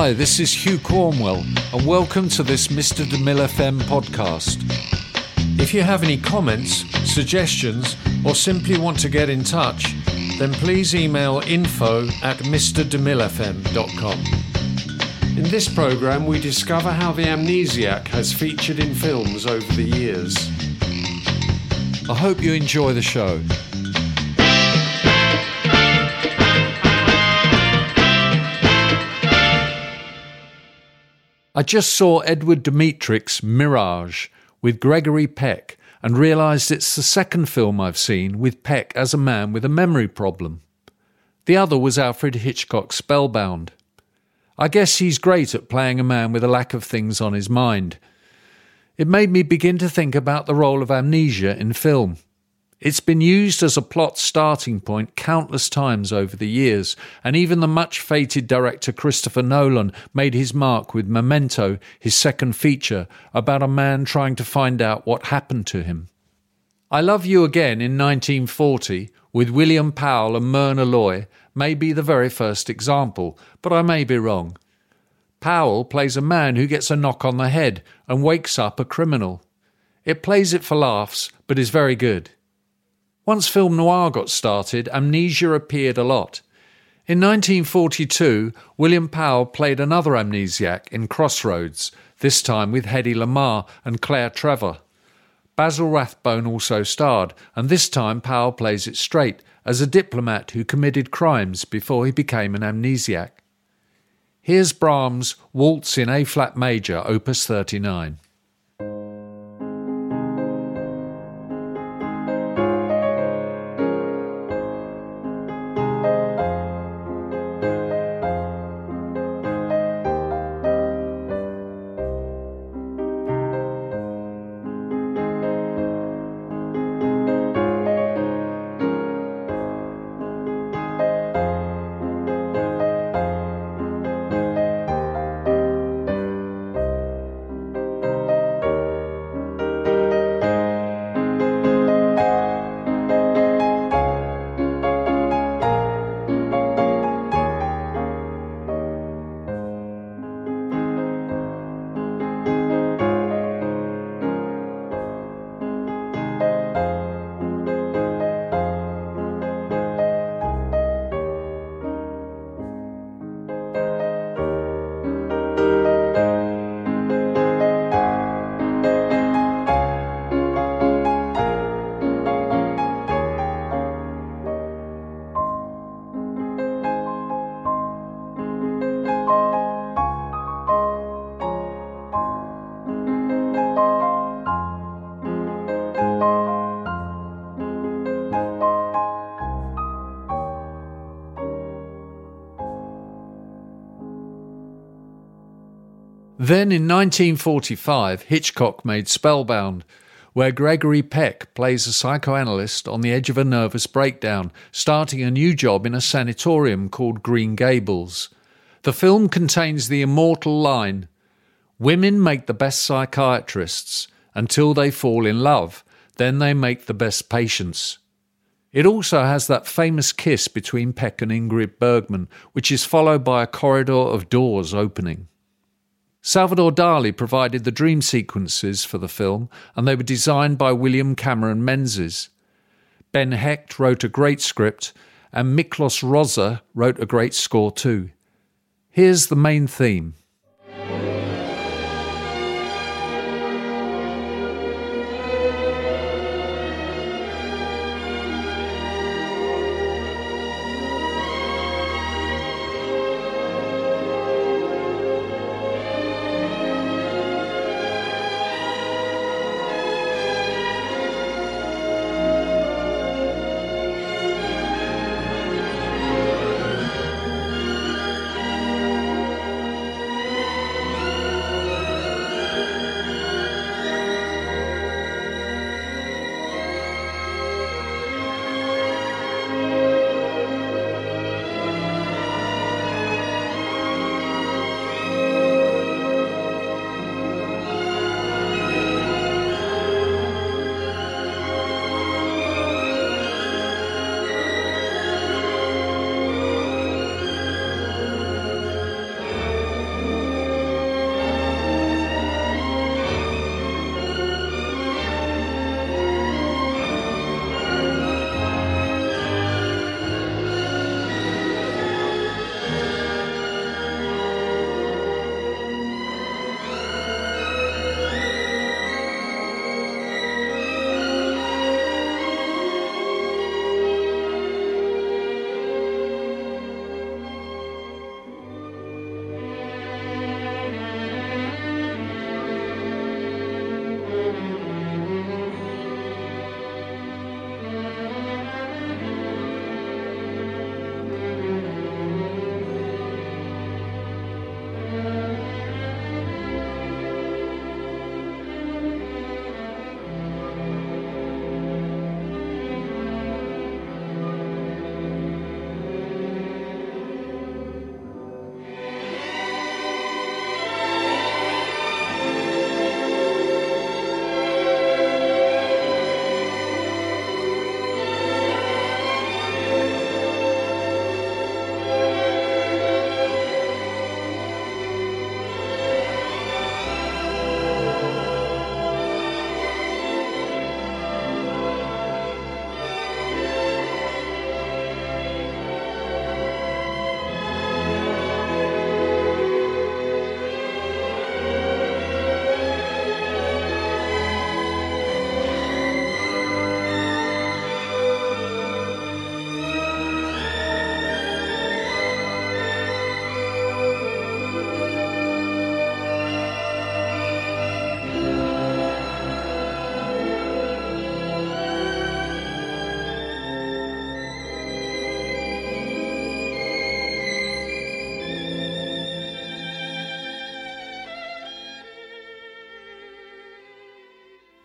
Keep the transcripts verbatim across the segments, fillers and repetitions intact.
Hi, this is Hugh Cornwell, and welcome to this Mister DeMille F M podcast. If you have any comments, suggestions, or simply want to get in touch, then please email info at mister demille f m dot com. In this programme, we discover how the amnesiac has featured in films over the years. I hope you enjoy the show. I just saw Edward Dmytryk's Mirage with Gregory Peck and realised it's the second film I've seen with Peck as a man with a memory problem. The other was Alfred Hitchcock's Spellbound. I guess he's great at playing a man with a lack of things on his mind. It made me begin to think about the role of amnesia in film. It's been used as a plot starting point countless times over the years, and even the much-fated director Christopher Nolan made his mark with Memento, his second feature, about a man trying to find out what happened to him. I Love You Again in nineteen forty, with William Powell and Myrna Loy, may be the very first example, but I may be wrong. Powell plays a man who gets a knock on the head and wakes up a criminal. It plays it for laughs, but is very good. Once film noir got started, amnesia appeared a lot. In nineteen forty-two, William Powell played another amnesiac in Crossroads, this time with Hedy Lamarr and Claire Trevor. Basil Rathbone also starred, and this time Powell plays it straight, as a diplomat who committed crimes before he became an amnesiac. Here's Brahms' Waltz in A-flat major, opus thirty-nine. Then in nineteen forty-five, Hitchcock made Spellbound, where Gregory Peck plays a psychoanalyst on the edge of a nervous breakdown, starting a new job in a sanatorium called Green Gables. The film contains the immortal line, "Women make the best psychiatrists until they fall in love, then they make the best patients." It also has that famous kiss between Peck and Ingrid Bergman, which is followed by a corridor of doors opening. Salvador Dali provided the dream sequences for the film, and they were designed by William Cameron Menzies. Ben Hecht wrote a great script, and Miklos Rozsa wrote a great score too. Here's the main theme.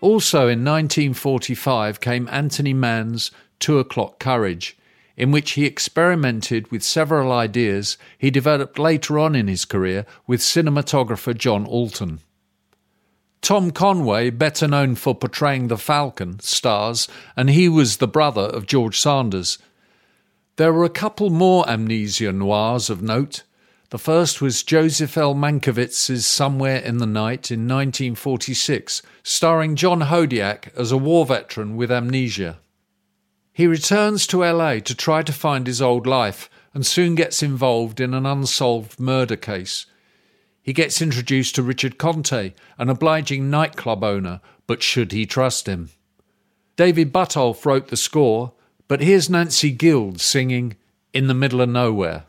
Also in nineteen forty-five came Anthony Mann's Two O'Clock Courage, in which he experimented with several ideas he developed later on in his career with cinematographer John Alton. Tom Conway, better known for portraying the Falcon, stars, and he was the brother of George Sanders. There were a couple more amnesia noirs of note. The first was Joseph L. Mankiewicz's Somewhere in the Night in nineteen forty-six, starring John Hodiak as a war veteran with amnesia. He returns to L A to try to find his old life and soon gets involved in an unsolved murder case. He gets introduced to Richard Conte, an obliging nightclub owner, but should he trust him? David Buttolph wrote the score, but here's Nancy Guild singing In the Middle of Nowhere.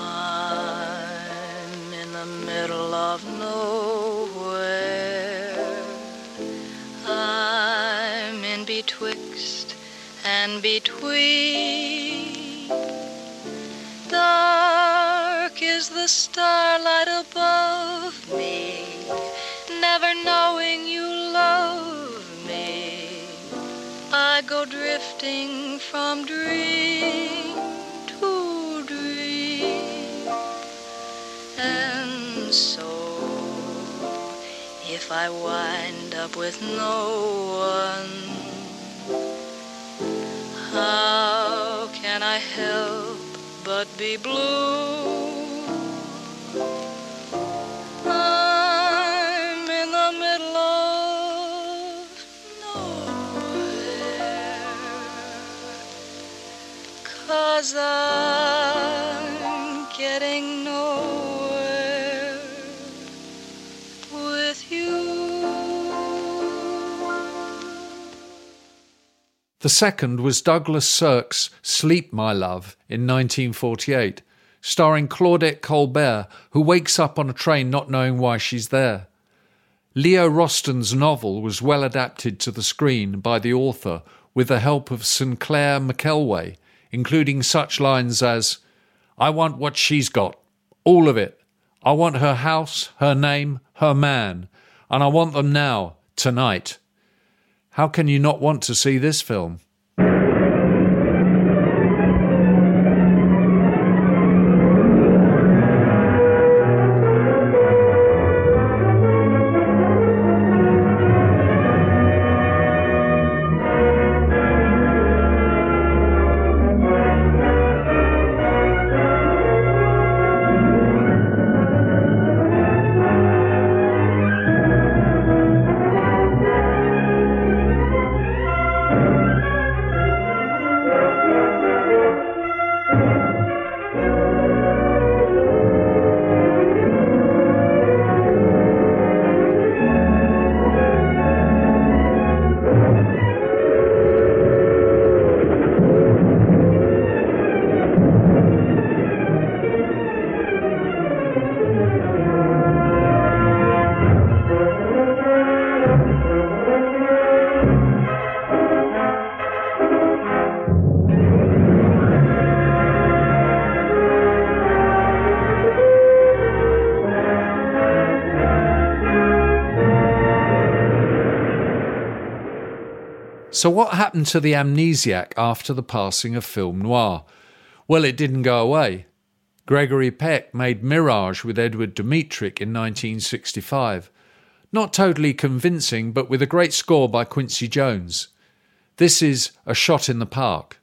I'm in the middle of nowhere. I'm in betwixt and between. Dark is the starlight above me, never knowing you love me. I go drifting from dream to dream. And so, if I wind up with no one, how can I help but be blue? I'm in the middle of nowhere, 'cause I'm getting nowhere with you. The second was Douglas Sirk's Sleep, My Love in nineteen forty-eight, starring Claudette Colbert, who wakes up on a train not knowing why she's there. Leo Rostan's novel was well adapted to the screen by the author with the help of Sinclair McKelway, including such lines as, "I want what she's got, all of it. I want her house, her name, her man, and I want them now, tonight." How can you not want to see this film? So what happened to the amnesiac after the passing of film noir? Well, it didn't go away. Gregory Peck made Mirage with Edward Dmytryk in nineteen sixty-five. Not totally convincing, but with a great score by Quincy Jones. This is A Shot in the Park.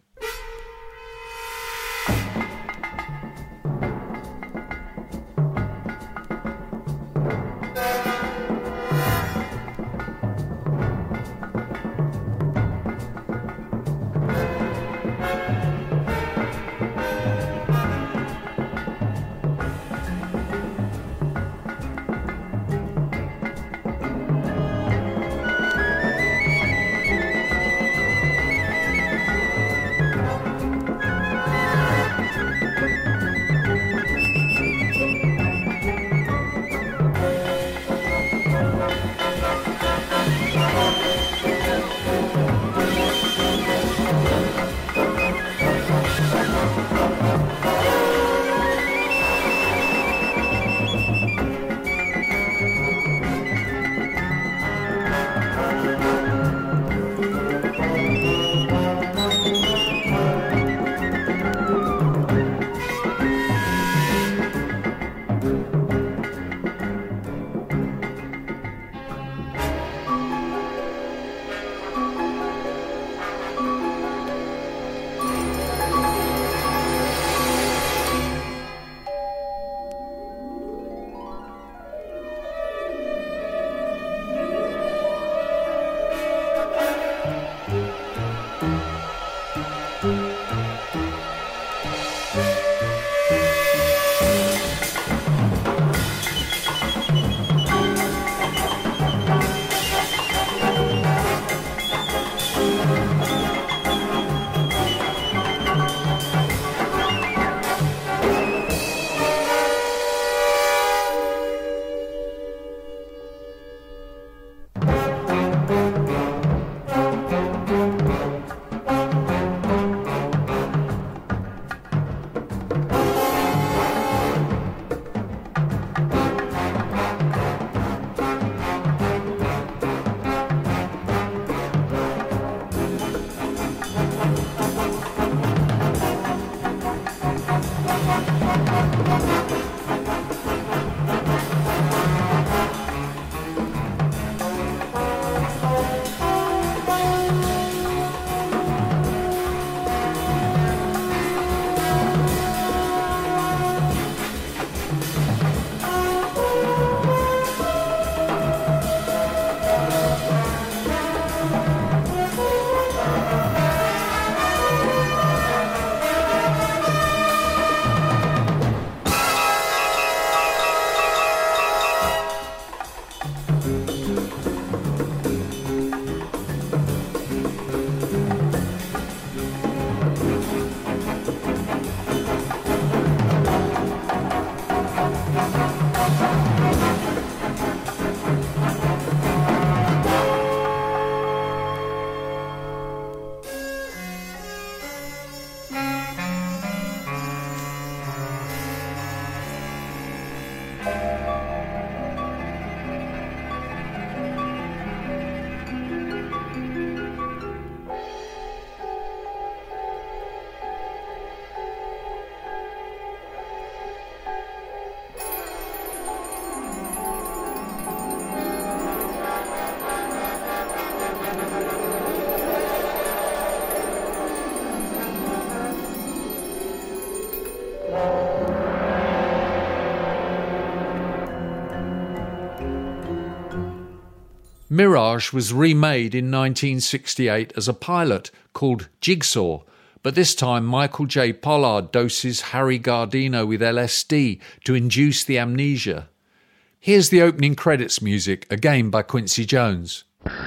Mirage was remade in nineteen sixty-eight as a pilot called Jigsaw, but this time Michael J. Pollard doses Harry Gardino with L S D to induce the amnesia. Here's the opening credits music, again by Quincy Jones.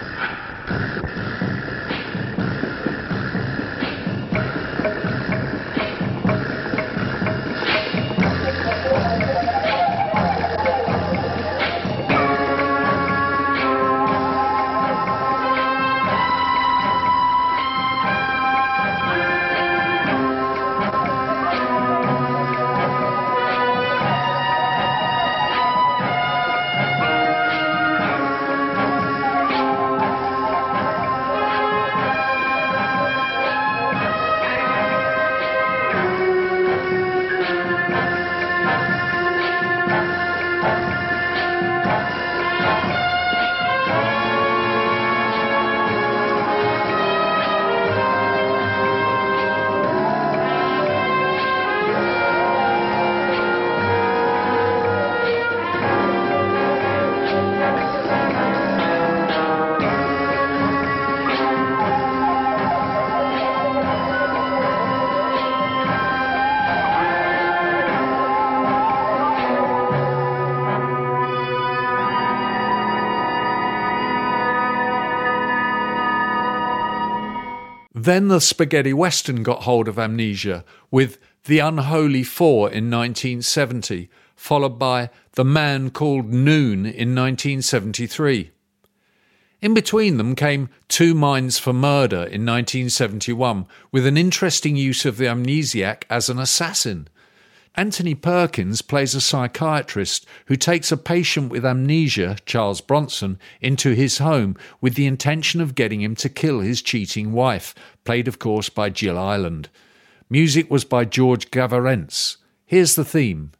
Then the spaghetti western got hold of amnesia with The Unholy Four in nineteen seventy, followed by The Man Called Noon in nineteen seventy-three. In between them came Two Minds for Murder in nineteen seventy-one, with an interesting use of the amnesiac as an assassin. Anthony Perkins plays a psychiatrist who takes a patient with amnesia, Charles Bronson, into his home with the intention of getting him to kill his cheating wife, played of course by Jill Ireland. Music was by George Gavarentz. Here's the theme.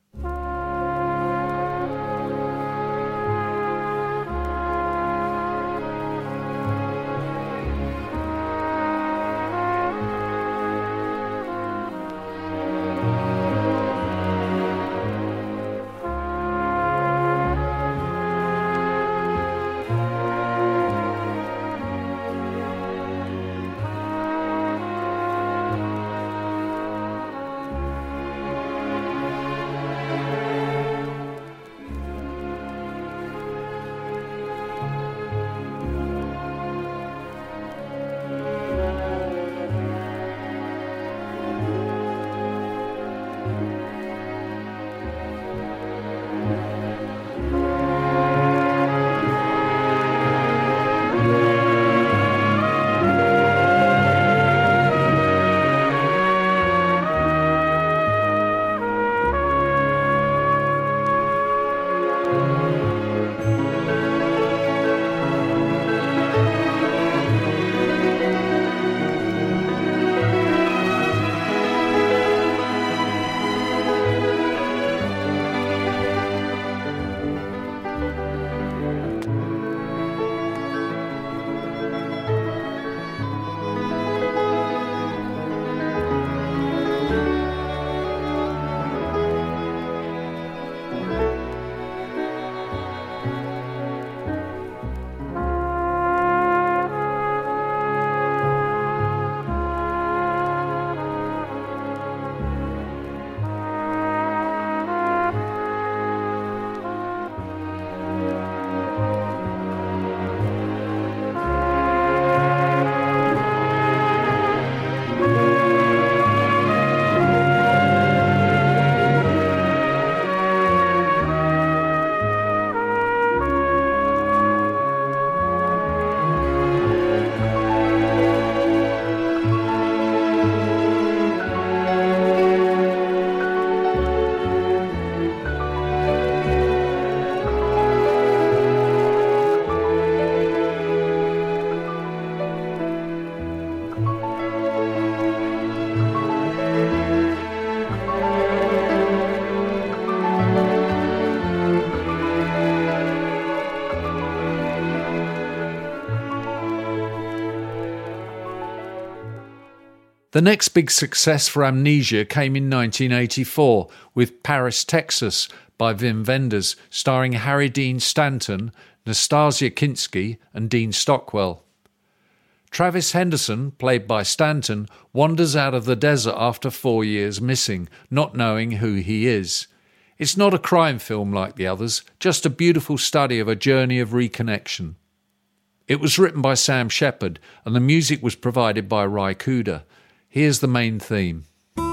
The next big success for Amnesia came in nineteen eighty-four with Paris, Texas by Wim Wenders, starring Harry Dean Stanton, Nastasia Kinski and Dean Stockwell. Travis Henderson, played by Stanton, wanders out of the desert after four years missing, not knowing who he is. It's not a crime film like the others, just a beautiful study of a journey of reconnection. It was written by Sam Shepard and the music was provided by Ry Cooder. Here's the main theme.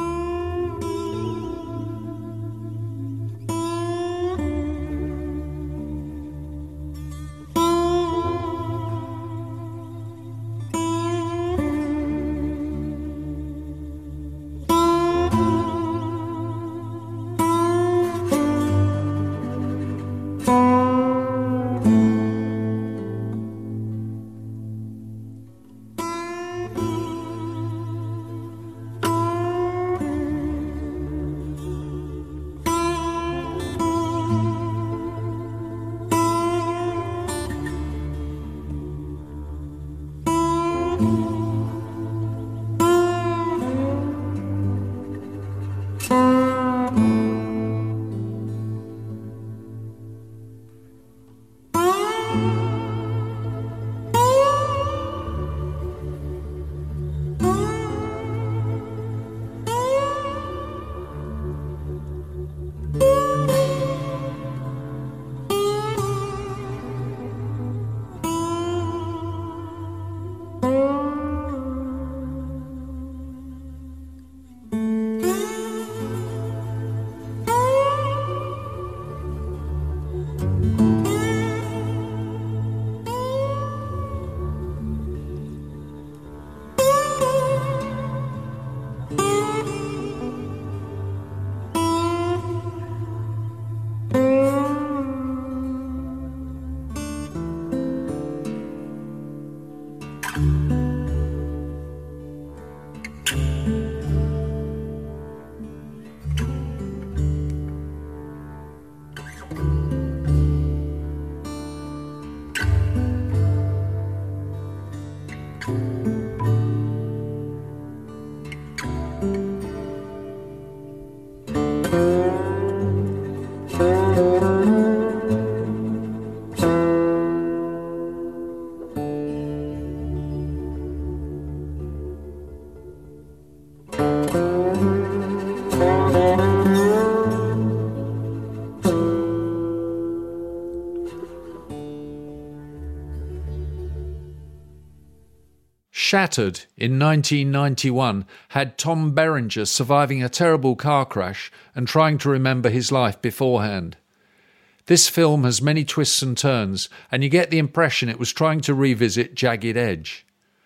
Shattered in nineteen ninety-one had Tom Berenger surviving a terrible car crash and trying to remember his life beforehand. This film has many twists and turns, and you get the impression it was trying to revisit Jagged Edge.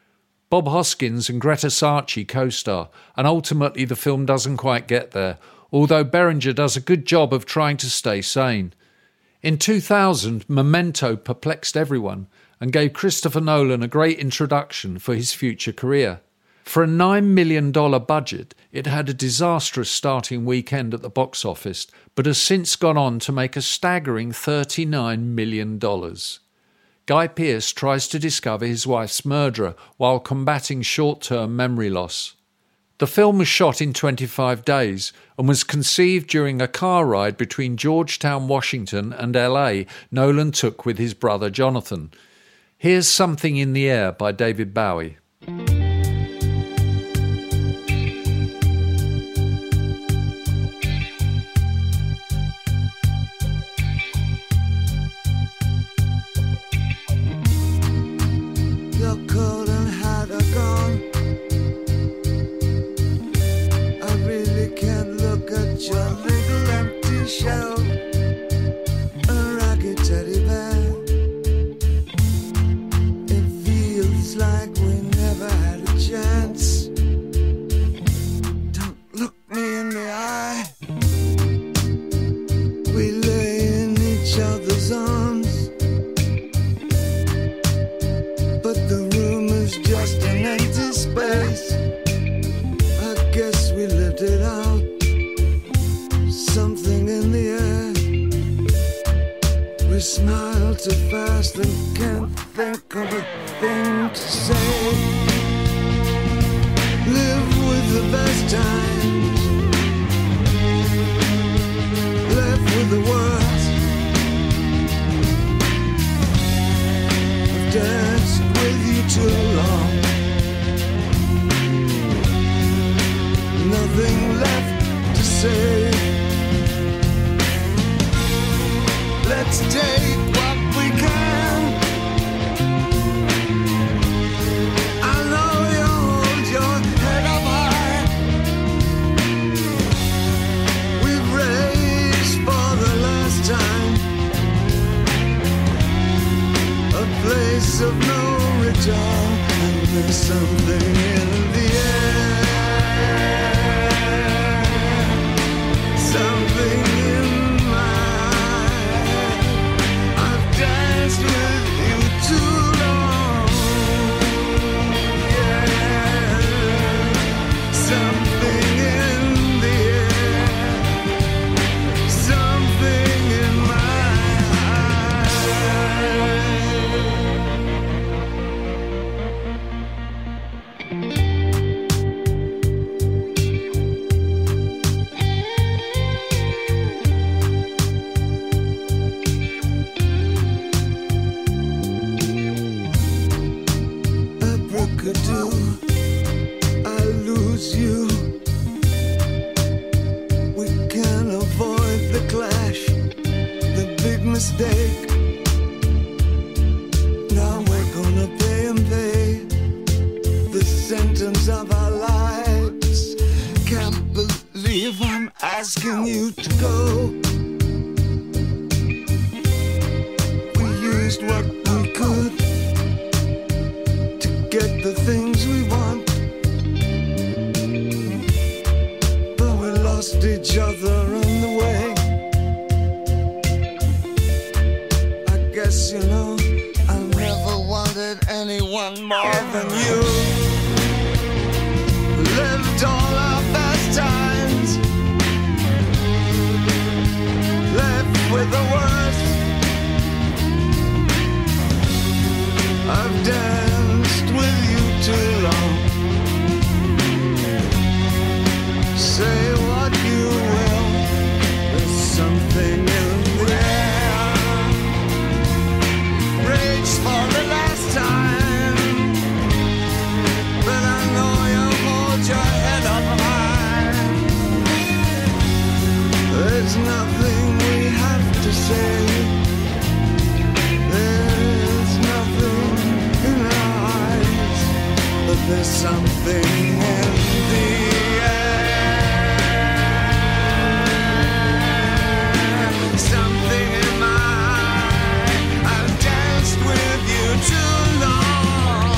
Bob Hoskins and Greta Sarchi co-star, and ultimately the film doesn't quite get there, although Berenger does a good job of trying to stay sane. In two thousand, Memento perplexed everyone and gave Christopher Nolan a great introduction for his future career. For a nine million dollars budget, it had a disastrous starting weekend at the box office, but has since gone on to make a staggering thirty-nine million dollars. Guy Pearce tries to discover his wife's murderer while combating short-term memory loss. The film was shot in twenty-five days and was conceived during a car ride between Georgetown, Washington and L A Nolan took with his brother Jonathan. Here's Something in the Air by David Bowie. You're cold and hot or gone. I really can't look at your little empty shell. A ragged teddy bear. Like we never had a chance. Don't look me in the eye. We lay in each other's arms, but the room is just an empty space. I guess we lived it out. Something in the air. We smile too fast and can't think of a thing to say. Live the best times, left with the worst. I've danced with you too long, nothing left to say. Let's take what we can. I know you hold your head up high. We've raised for the last time, a place of no return, and there's something in the air, something in my head. I've danced with you too long, yeah. Something in the air, something in my abracadoo, I lose you. We can't avoid the clash, the big mistake. Now we're gonna pay and pay the sentence of our lives. Can't believe I'm asking you to go. We used what we could to get the things we want, but we lost each other on the way. I guess you know I never wanted anyone more than you. Lived all our best times, left with the worst. I've danced with you too long. Say what you will, there's something in the air. Rage for the last time, but I know you hold your head up high. There's nothing we have to say. There's nothing in our eyes, but there's something in the air, something in my eye. I've danced with you too long.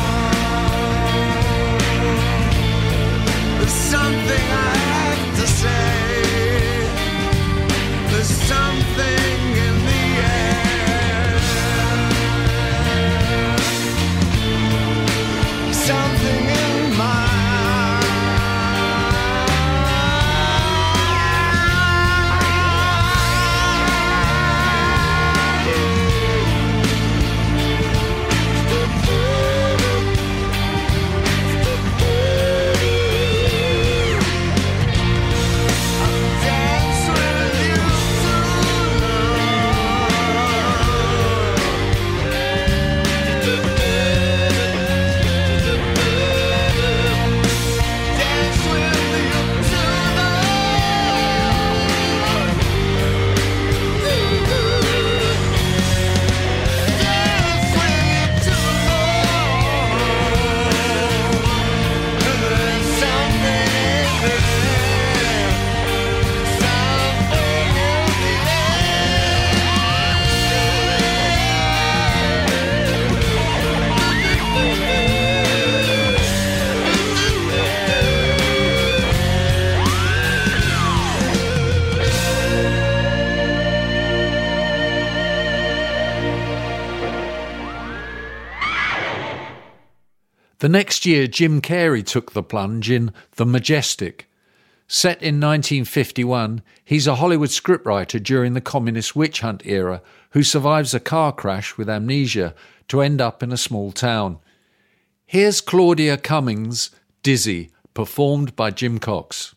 There's something I have to say. There's something in the air, something in my dance with you too dance with you too dance with you too There's something in the air, something in the The next year, Jim Carrey took the plunge in The Majestic. Set in nineteen fifty-one, he's a Hollywood scriptwriter during the communist witch hunt era who survives a car crash with amnesia to end up in a small town. Here's Claudia Cummings' Dizzy, performed by Jim Cox.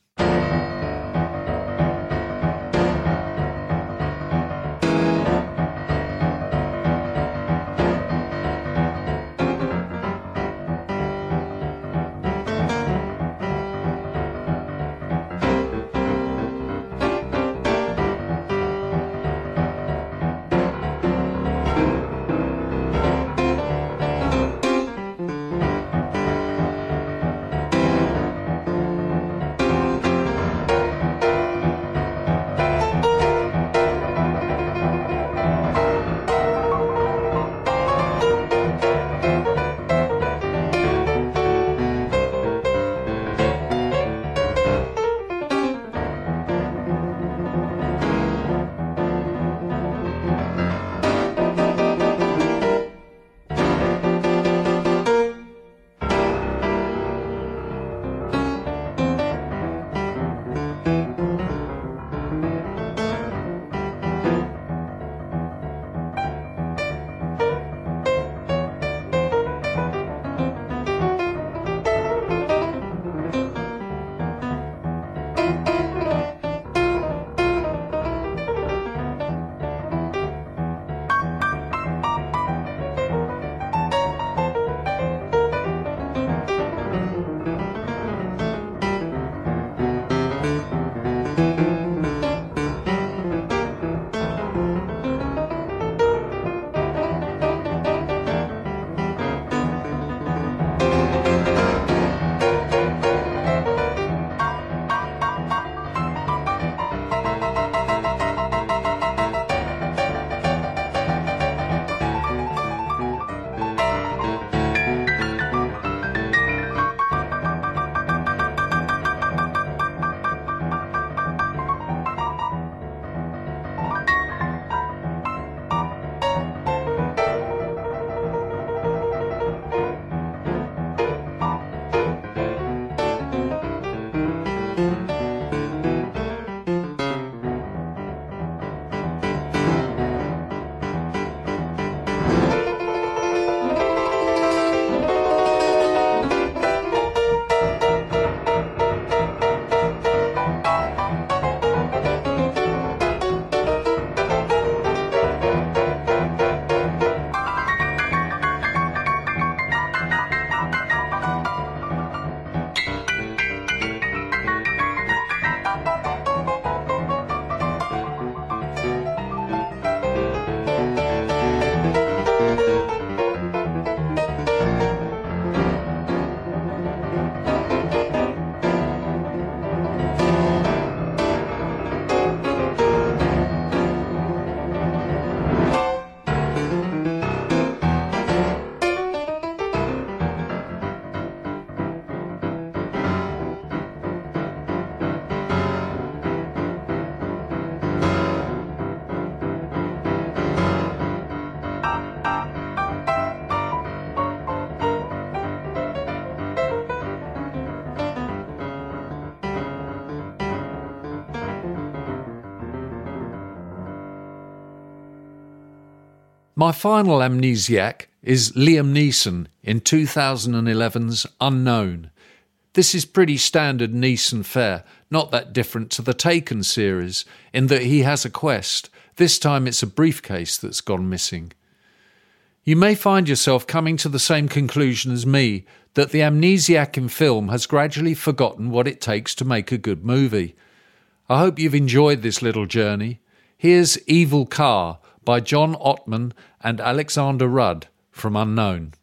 My final amnesiac is Liam Neeson in two thousand eleven's Unknown. This is pretty standard Neeson fare, not that different to the Taken series, in that he has a quest. This time it's a briefcase that's gone missing. You may find yourself coming to the same conclusion as me, that the amnesiac in film has gradually forgotten what it takes to make a good movie. I hope you've enjoyed this little journey. Here's Evil Car by John Ottman and Alexander Rudd from Unknown.